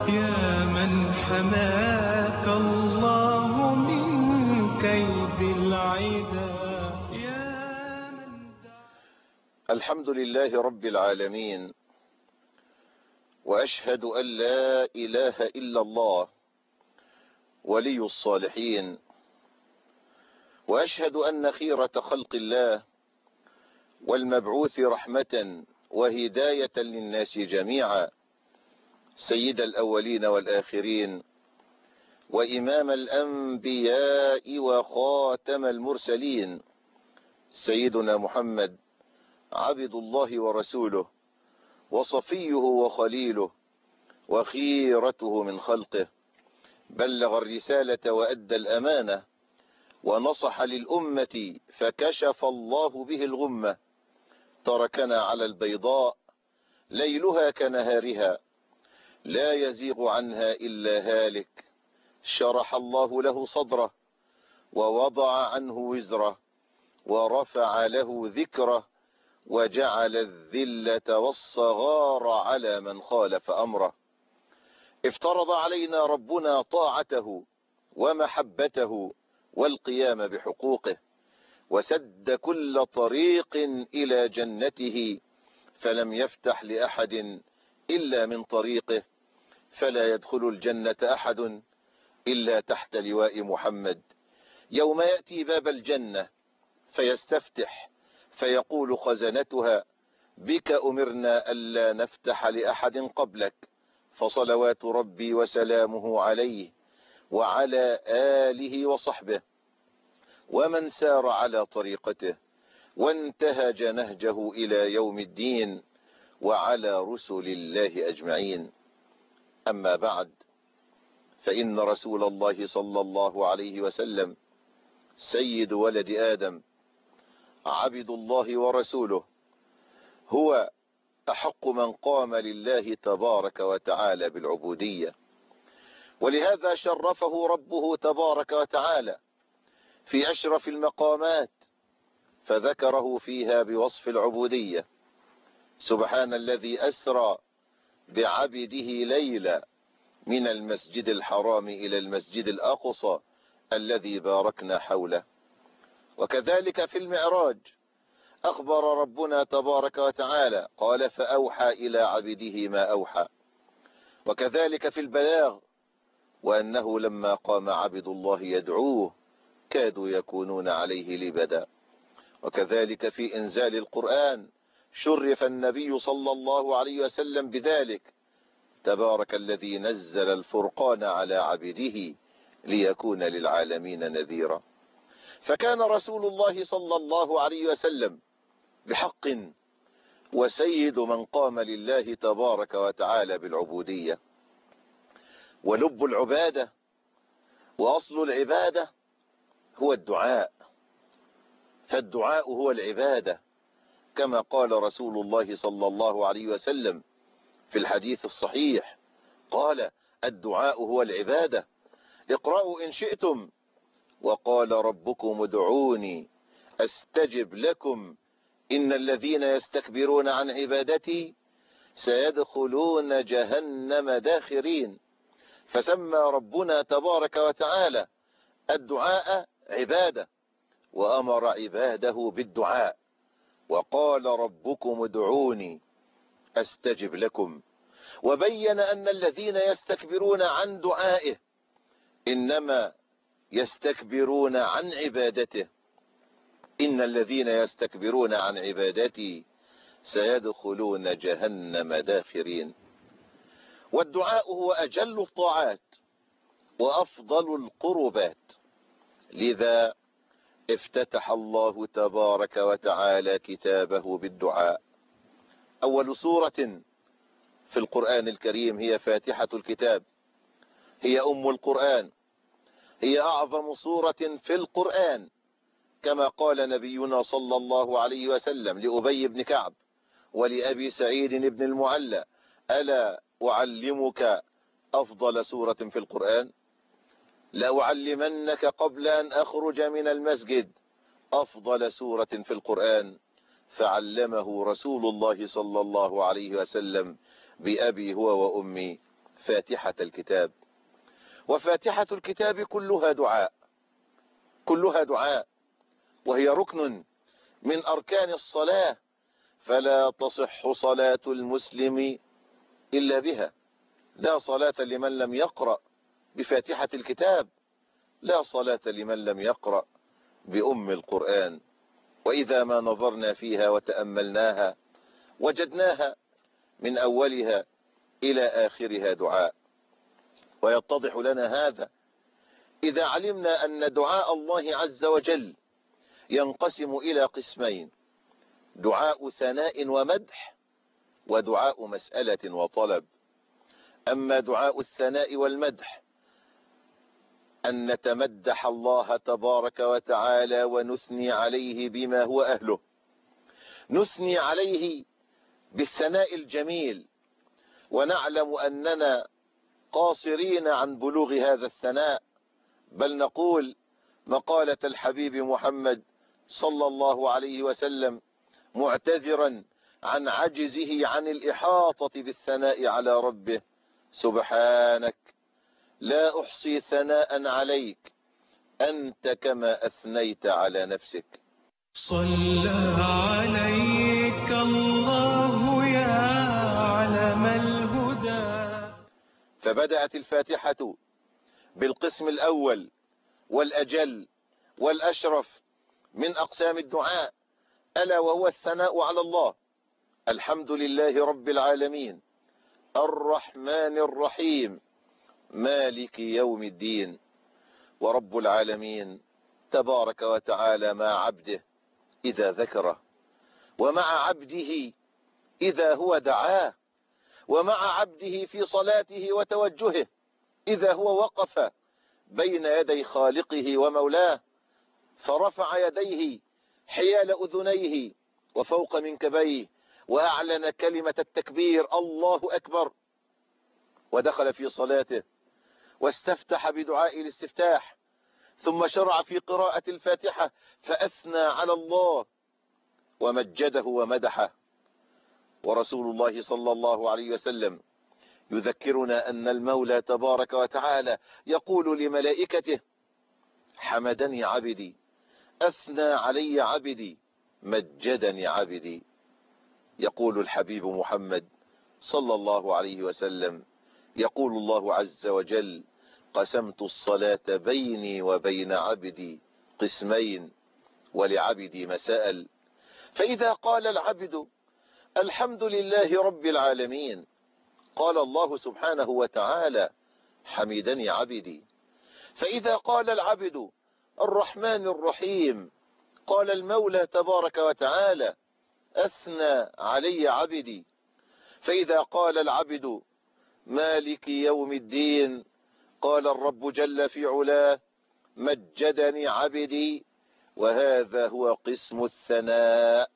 يا من حماك الله من كيد العدا يا من الحمد لله رب العالمين، وأشهد أن لا إله إلا الله ولي الصالحين، وأشهد أن خيرة خلق الله والمبعوث رحمة وهداية للناس جميعا سيد الأولين والآخرين وإمام الأنبياء وخاتم المرسلين سيدنا محمد عبد الله ورسوله وصفيه وخليله وخيرته من خلقه، بلغ الرسالة وأدى الأمانة ونصح للأمة فكشف الله به الغمة، تركنا على البيضاء ليلها كنهارها لا يزيغ عنها إلا هالك. شرح الله له صدره ووضع عنه وزره ورفع له ذكره وجعل الذلة والصغار على من خالف أمره. افترض علينا ربنا طاعته ومحبته والقيام بحقوقه، وسد كل طريق إلى جنته، فلم يفتح لأحد إلا من طريقه، فلا يدخل الجنة أحد إلا تحت لواء محمد. يوم يأتي باب الجنة فيستفتح فيقول خزنتها: بك أمرنا ألا نفتح لأحد قبلك، فصلوات ربي وسلامه عليه وعلى آله وصحبه ومن سار على طريقته وانتهج نهجه إلى يوم الدين وعلى رسل الله أجمعين. أما بعد، فإن رسول الله صلى الله عليه وسلم سيد ولد آدم، عبد الله ورسوله، هو أحق من قام لله تبارك وتعالى بالعبودية، ولهذا شرفه ربه تبارك وتعالى في أشرف المقامات فذكره فيها بوصف العبودية: سبحان الذي أسرى بعبده ليلا من المسجد الحرام إلى المسجد الأقصى الذي باركنا حوله. وكذلك في المعراج أخبر ربنا تبارك وتعالى قال: فأوحى إلى عبده ما أوحى. وكذلك في البلاغ: وأنه لما قام عبد الله يدعوه كادوا يكونون عليه لبدا. وكذلك في إنزال القرآن شرف النبي صلى الله عليه وسلم بذلك: تبارك الذي نزل الفرقان على عبده ليكون للعالمين نذيرا. فكان رسول الله صلى الله عليه وسلم بحق وسيد من قام لله تبارك وتعالى بالعبودية. ولب العبادة وأصل العبادة هو الدعاء، فالدعاء هو العبادة، كما قال رسول الله صلى الله عليه وسلم في الحديث الصحيح، قال: الدعاء هو العبادة، اقرأوا إن شئتم: وقال ربكم ادعوني أستجب لكم إن الذين يستكبرون عن عبادتي سيدخلون جهنم داخرين. فسمى ربنا تبارك وتعالى الدعاء عبادة، وأمر عباده بالدعاء، وقال ربكم ادعوني أستجب لكم. وبين أن الذين يستكبرون عن دعائه إنما يستكبرون عن عبادته: إن الذين يستكبرون عن عبادتي سيدخلون جهنم داخرين. والدعاء هو أجل الطاعات وأفضل القربات، لذا افتتح الله تبارك وتعالى كتابه بالدعاء. أول سورة في القرآن الكريم هي فاتحة الكتاب، هي أم القرآن، هي أعظم سورة في القرآن، كما قال نبينا صلى الله عليه وسلم لأبي بن كعب ولأبي سعيد بن المعلى: ألا أعلمك أفضل سورة في القرآن؟ لأعلمنك قبل أن أخرج من المسجد أفضل سورة في القرآن. فعلمه رسول الله صلى الله عليه وسلم بأبي هو وأمي، فاتحة الكتاب. وفاتحة الكتاب كلها دعاء، كلها دعاء، وهي ركن من أركان الصلاة، فلا تصح صلاة المسلم إلا بها. لا صلاة لمن لم يقرأ بفاتحة الكتاب، لا صلاة لمن لم يقرأ بأم القرآن. وإذا ما نظرنا فيها وتأملناها وجدناها من أولها إلى آخرها دعاء. ويتضح لنا هذا إذا علمنا أن دعاء الله عز وجل ينقسم إلى قسمين: دعاء ثناء ومدح، ودعاء مسألة وطلب. أما دعاء الثناء والمدح أن نتمدح الله تبارك وتعالى ونثني عليه بما هو أهله، نثني عليه بالثناء الجميل، ونعلم أننا قاصرين عن بلوغ هذا الثناء، بل نقول مقالة الحبيب محمد صلى الله عليه وسلم معتذرا عن عجزه عن الإحاطة بالثناء على ربه: سبحانك لا أحصي ثناء عليك أنت كما أثنيت على نفسك. صلى عليك الله يا علم الهدى. فبدأت الفاتحة بالقسم الأول والأجل والأشرف من أقسام الدعاء، ألا وهو الثناء على الله. الحمد لله رب العالمين الرحمن الرحيم مالك يوم الدين. ورب العالمين تبارك وتعالى مع عبده إذا ذكره، ومع عبده إذا هو دعاه، ومع عبده في صلاته وتوجهه إذا هو وقف بين يدي خالقه ومولاه فرفع يديه حيال أذنيه وفوق منكبيه وأعلن كلمة التكبير الله أكبر، ودخل في صلاته واستفتح بدعاء الاستفتاح، ثم شرع في قراءة الفاتحة فأثنى على الله ومجده ومدحه. ورسول الله صلى الله عليه وسلم يذكرنا أن المولى تبارك وتعالى يقول لملائكته: حمدني عبدي، أثنى علي عبدي، مجدني عبدي. يقول الحبيب محمد صلى الله عليه وسلم: يقول الله عز وجل: قسمت الصلاة بيني وبين عبدي قسمين ولعبدي ما سأل. فإذا قال العبد الحمد لله رب العالمين قال الله سبحانه وتعالى: حمدني عبدي. فإذا قال العبد الرحمن الرحيم قال المولى تبارك وتعالى: أثنى علي عبدي. فإذا قال العبد مالك يوم الدين قال الرب جل في علاه: مجدني عبدي. وهذا هو قسم الثناء.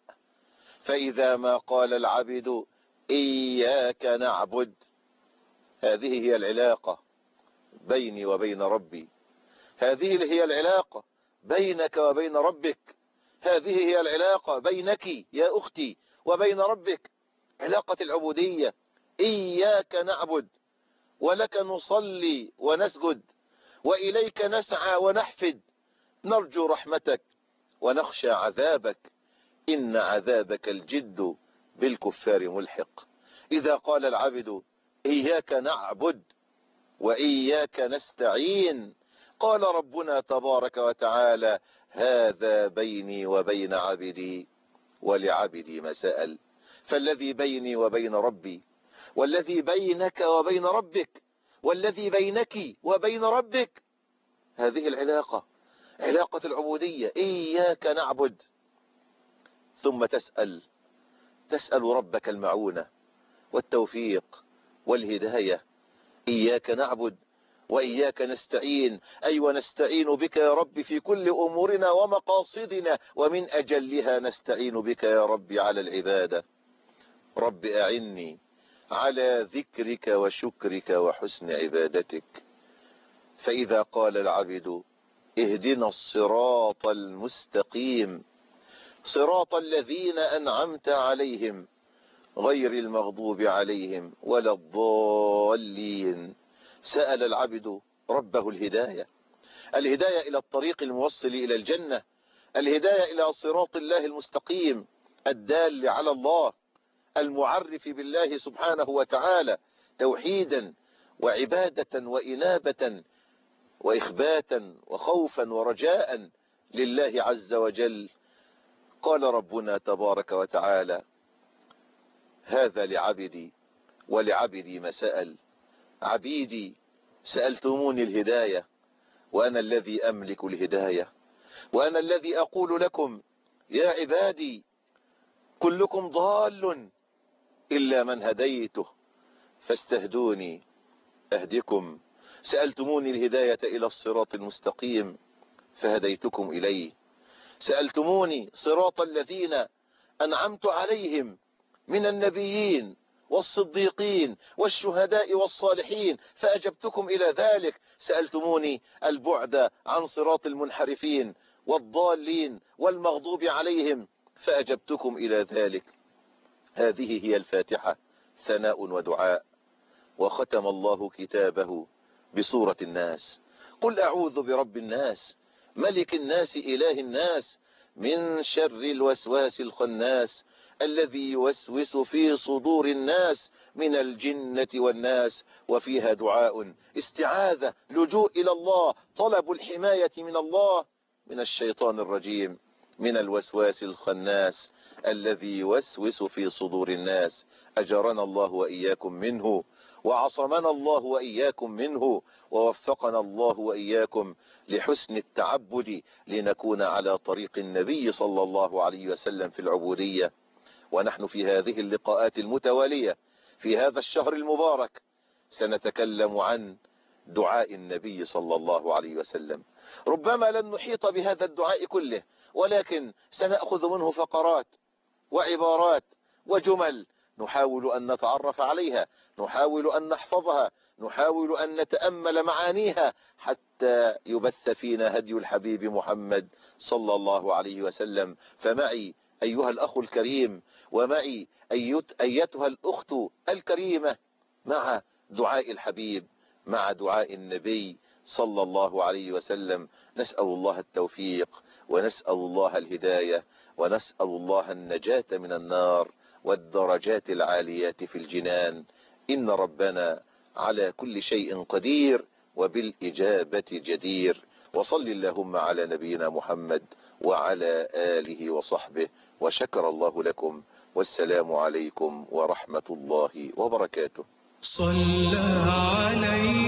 فإذا ما قال العبد إياك نعبد، هذه هي العلاقة بيني وبين ربي، هذه هي العلاقة بينك وبين ربك، هذه هي العلاقة بينك يا أختي وبين ربك، علاقة العبودية. إياك نعبد ولك نصلي ونسجد وإليك نسعى ونحفد، نرجو رحمتك ونخشى عذابك، إن عذابك الجد بالكفار ملحق. إذا قال العبد إياك نعبد وإياك نستعين قال ربنا تبارك وتعالى: هذا بيني وبين عبدي ولعبدي ما سأل. فالذي بيني وبين ربي، والذي بينك وبين ربك، والذي بينك وبين ربك، هذه العلاقة، علاقة العبودية. إياك نعبد، ثم تسأل ربك المعونة والتوفيق والهداية. إياك نعبد وإياك نستعين، أي ونستعين بك يا رب في كل أمورنا ومقاصدنا، ومن أجلها نستعين بك يا رب على العبادة. رب أعني على ذكرك وشكرك وحسن عبادتك. فإذا قال العبد اهدنا الصراط المستقيم صراط الذين أنعمت عليهم غير المغضوب عليهم ولا الضالين. سأل العبد ربه الهداية إلى الطريق الموصل إلى الجنة، الهداية إلى صراط الله المستقيم الدال على الله، المعرف بالله سبحانه وتعالى توحيدا وعبادة وإنابة وإخباتا وخوفا ورجاء لله عز وجل. قال ربنا تبارك وتعالى: هذا لعبدي ولعبدي ما سأل. عبيدي سألتموني الهداية وأنا الذي أملك الهداية، وأنا الذي أقول لكم يا عبادي كلكم ضال إلا من هديته فاستهدوني أهدكم. سألتموني الهداية إلى الصراط المستقيم فهديتكم إليه، سألتموني صراط الذين أنعمت عليهم من النبيين والصديقين والشهداء والصالحين فأجبتكم إلى ذلك، سألتموني البعد عن صراط المنحرفين والضالين والمغضوب عليهم فأجبتكم إلى ذلك. هذه هي الفاتحة، ثناء ودعاء. وختم الله كتابه بسورة الناس: قل أعوذ برب الناس ملك الناس إله الناس من شر الوسواس الخناس الذي يوسوس في صدور الناس من الجنة والناس. وفيها دعاء، استعاذة، لجوء إلى الله، طلب الحماية من الله من الشيطان الرجيم، من الوسواس الخناس الذي يوسوس في صدور الناس. أجرنا الله وإياكم منه، وعصمنا الله وإياكم منه، ووفقنا الله وإياكم لحسن التعبد لنكون على طريق النبي صلى الله عليه وسلم في العبودية. ونحن في هذه اللقاءات المتوالية في هذا الشهر المبارك سنتكلم عن دعاء النبي صلى الله عليه وسلم. ربما لن نحيط بهذا الدعاء كله، ولكن سنأخذ منه فقرات وعبارات وجمل نحاول أن نتعرف عليها، نحاول أن نحفظها، نحاول أن نتأمل معانيها حتى يبث فينا هدي الحبيب محمد صلى الله عليه وسلم. فمعي أيها الأخ الكريم ومعي أيتها الأخت الكريمة مع دعاء الحبيب، مع دعاء النبي صلى الله عليه وسلم. نسأل الله التوفيق، ونسأل الله الهداية، ونسأل الله النجاة من النار والدرجات العاليات في الجنان. إن ربنا على كل شيء قدير وبالإجابة جدير. وصل اللهم على نبينا محمد وعلى آله وصحبه، وشكر الله لكم، والسلام عليكم ورحمة الله وبركاته. صلى عليه